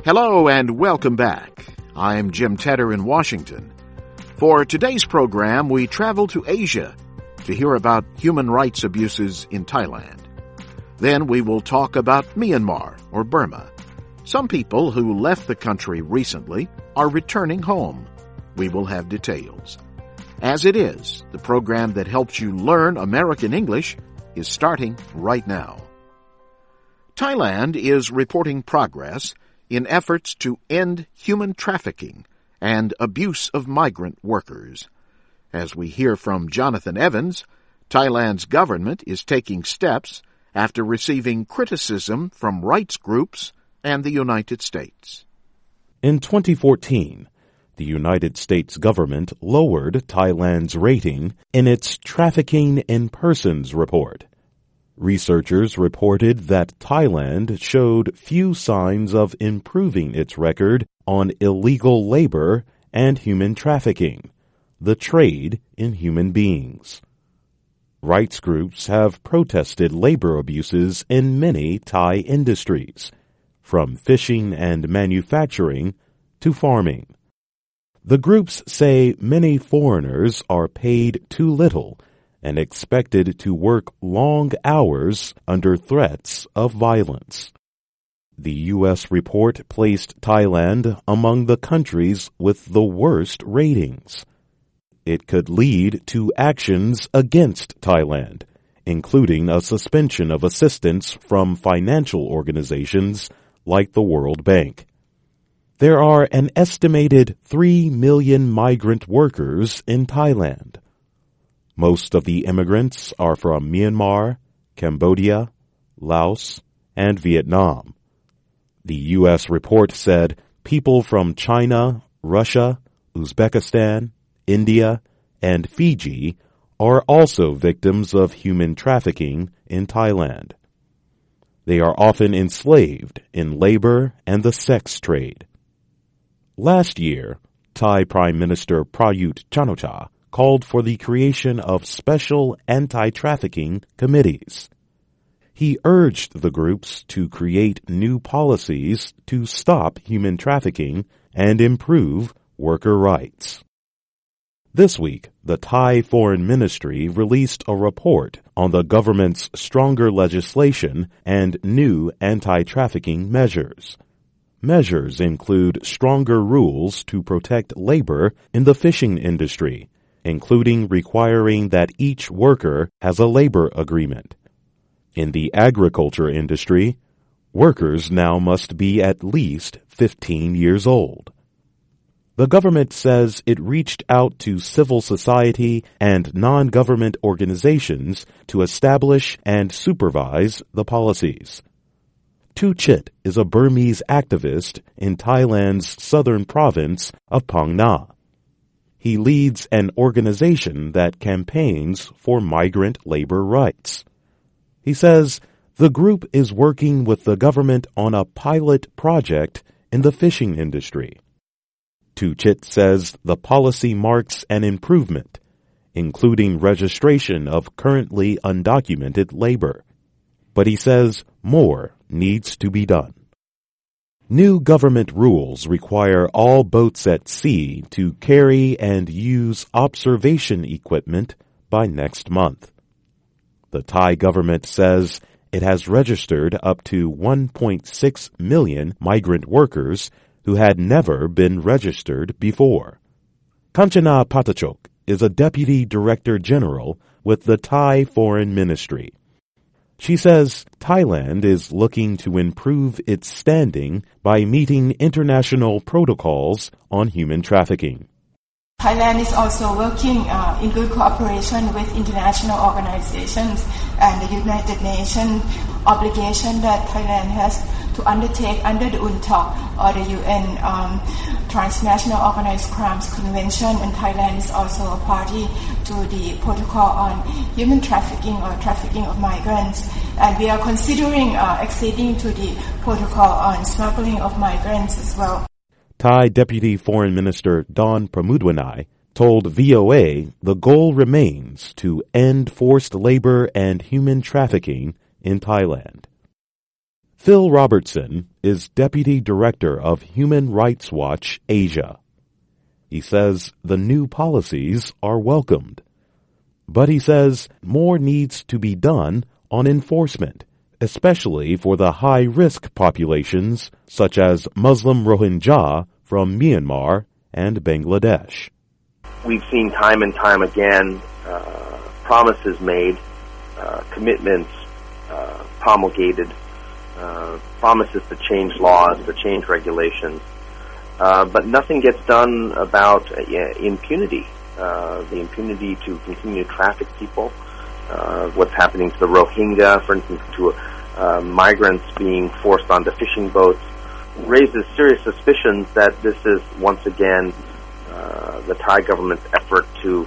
Hello and welcome back. I'm Jim Tedder in Washington. For today's program, we travel to Asia to hear about human rights abuses in Thailand. Then we will talk about Myanmar or Burma. Some people who left the country recently are returning home. We will have details. As it is, the program that helps you learn American English is starting right now. Thailand is reporting progress in efforts to end human trafficking and abuse of migrant workers. As we hear from Jonathan Evans, Thailand's government is taking steps after receiving criticism from rights groups and the United States. In 2014, the United States government lowered Thailand's rating in its Trafficking in Persons report. Researchers reported that Thailand showed few signs of improving its record on illegal labor and human trafficking, the trade in human beings. Rights groups have protested labor abuses in many Thai industries, from fishing and manufacturing to farming. The groups say many foreigners are paid too little and expected to work long hours under threats of violence. The U.S. report placed Thailand among the countries with the worst ratings. It could lead to actions against Thailand, including a suspension of assistance from financial organizations like the World Bank. There are an estimated 3 million migrant workers in Thailand. Most of the immigrants are from Myanmar, Cambodia, Laos, and Vietnam. The U.S. report said people from China, Russia, Uzbekistan, India, and Fiji are also victims of human trafficking in Thailand. They are often enslaved in labor and the sex trade. Last year, Thai Prime Minister Prayut Chan-o-cha called for the creation of special anti-trafficking committees. He urged the groups to create new policies to stop human trafficking and improve worker rights. This week, the Thai Foreign Ministry released a report on the government's stronger legislation and new anti-trafficking measures. Measures include stronger rules to protect labor in the fishing industry, including requiring that each worker has a labor agreement. In the agriculture industry, workers now must be at least 15 years old. The government says it reached out to civil society and non-government organizations to establish and supervise the policies. Tu Chit is a Burmese activist in Thailand's southern province of Phang Nga. He leads an organization that campaigns for migrant labor rights. He says the group is working with the government on a pilot project in the fishing industry. Tu Chit says the policy marks an improvement, including registration of currently undocumented labor. But he says more needs to be done. New government rules require all boats at sea to carry and use observation equipment by next month. The Thai government says it has registered up to 1.6 million migrant workers who had never been registered before. Kanchana Patachok is a Deputy Director General with the Thai Foreign Ministry. She says Thailand is looking to improve its standing by meeting international protocols on human trafficking. Thailand is also working in good cooperation with international organizations and the United Nations obligation that Thailand has to undertake under the UNCTAD or the UN Transnational Organized Crimes Convention, and Thailand is also a party to the protocol on human trafficking or trafficking of migrants. And we are considering acceding to the protocol on smuggling of migrants as well. Thai Deputy Foreign Minister Don Pramudwinai told VOA the goal remains to end forced labor and human trafficking in Thailand. Phil Robertson is Deputy Director of Human Rights Watch Asia. He says the new policies are welcomed. But he says more needs to be done on enforcement, especially for the high-risk populations such as Muslim Rohingya from Myanmar and Bangladesh. We've seen time and time again promises made, commitments promulgated, promises to change laws, to change regulations, but nothing gets done about impunity, the impunity to continue to traffic people, what's happening to the Rohingya, for instance, to migrants being forced onto fishing boats, raises serious suspicions that this is once again the Thai government's effort to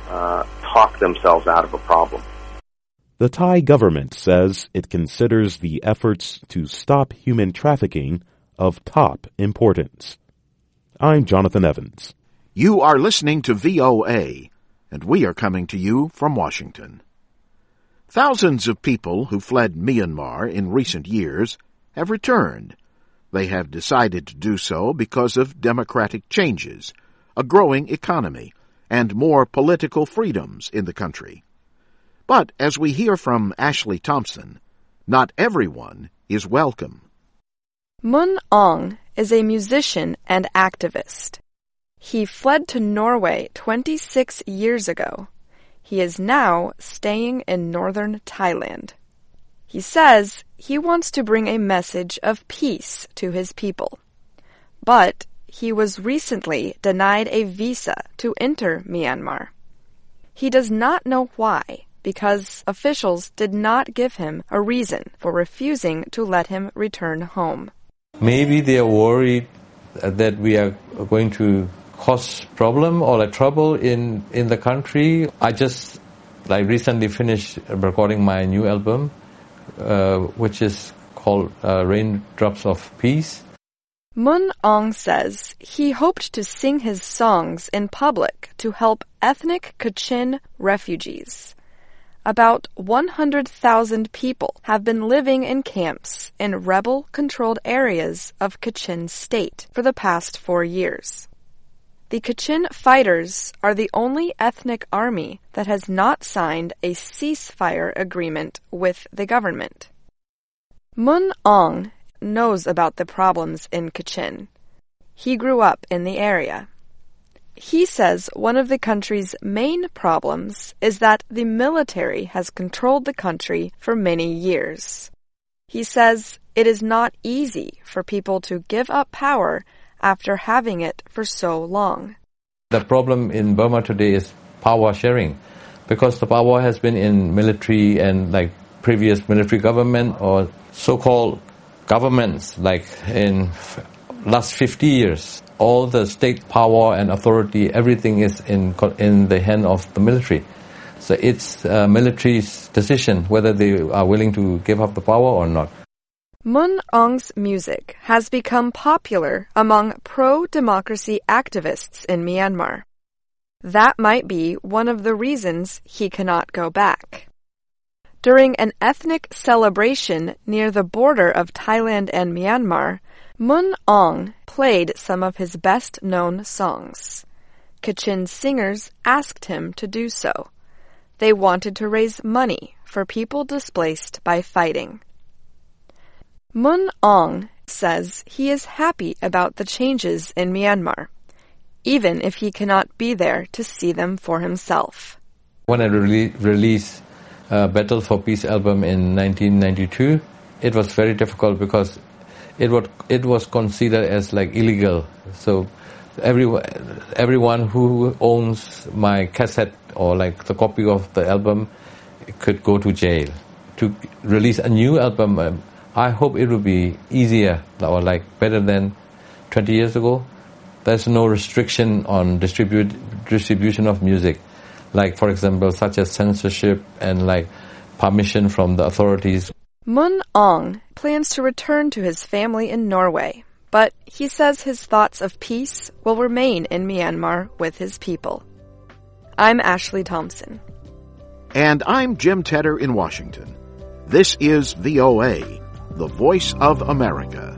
talk themselves out of a problem. The Thai government says it considers the efforts to stop human trafficking of top importance. I'm Jonathan Evans. You are listening to VOA, and we are coming to you from Washington. Thousands of people who fled Myanmar in recent years have returned. They have decided to do so because of democratic changes, a growing economy, and more political freedoms in the country. But as we hear from Ashley Thompson, not everyone is welcome. Mun Aung is a musician and activist. He fled to Norway 26 years ago. He is now staying in northern Thailand. He says he wants to bring a message of peace to his people. But he was recently denied a visa to enter Myanmar. He does not know why, because officials did not give him a reason for refusing to let him return home. Maybe they are worried that we are going to cause problem or trouble in the country. I just recently finished recording my new album, which is called Raindrops of Peace. Mun Aung says he hoped to sing his songs in public to help ethnic Kachin refugees. About 100,000 people have been living in camps in rebel-controlled areas of Kachin State for the past 4 years. The Kachin fighters are the only ethnic army that has not signed a ceasefire agreement with the government. Mun Aung knows about the problems in Kachin. He grew up in the area. He says one of the country's main problems is that the military has controlled the country for many years. He says it is not easy for people to give up power after having it for so long. The problem in Burma today is power sharing, because the power has been in military and previous military government or so-called governments in last 50 years. All the state power and authority, everything is in the hand of the military. So it's military's decision whether they are willing to give up the power or not. Mun Aung's music has become popular among pro-democracy activists in Myanmar. That might be one of the reasons he cannot go back. During an ethnic celebration near the border of Thailand and Myanmar, Mun Aung played some of his best-known songs. Kachin singers asked him to do so. They wanted to raise money for people displaced by fighting. Mun Aung says he is happy about the changes in Myanmar, even if he cannot be there to see them for himself. When I released Battle for Peace album in 1992, it was very difficult because it was considered as illegal. So everyone who owns my cassette or the copy of the album could go to jail. To release a new album, I hope it will be easier or better than 20 years ago. There's no restriction on distribution of music, for example, such as censorship and permission from the authorities. Mun Aung plans to return to his family in Norway, but he says his thoughts of peace will remain in Myanmar with his people. I'm Ashley Thompson. And I'm Jim Tedder in Washington. This is VOA, the Voice of America.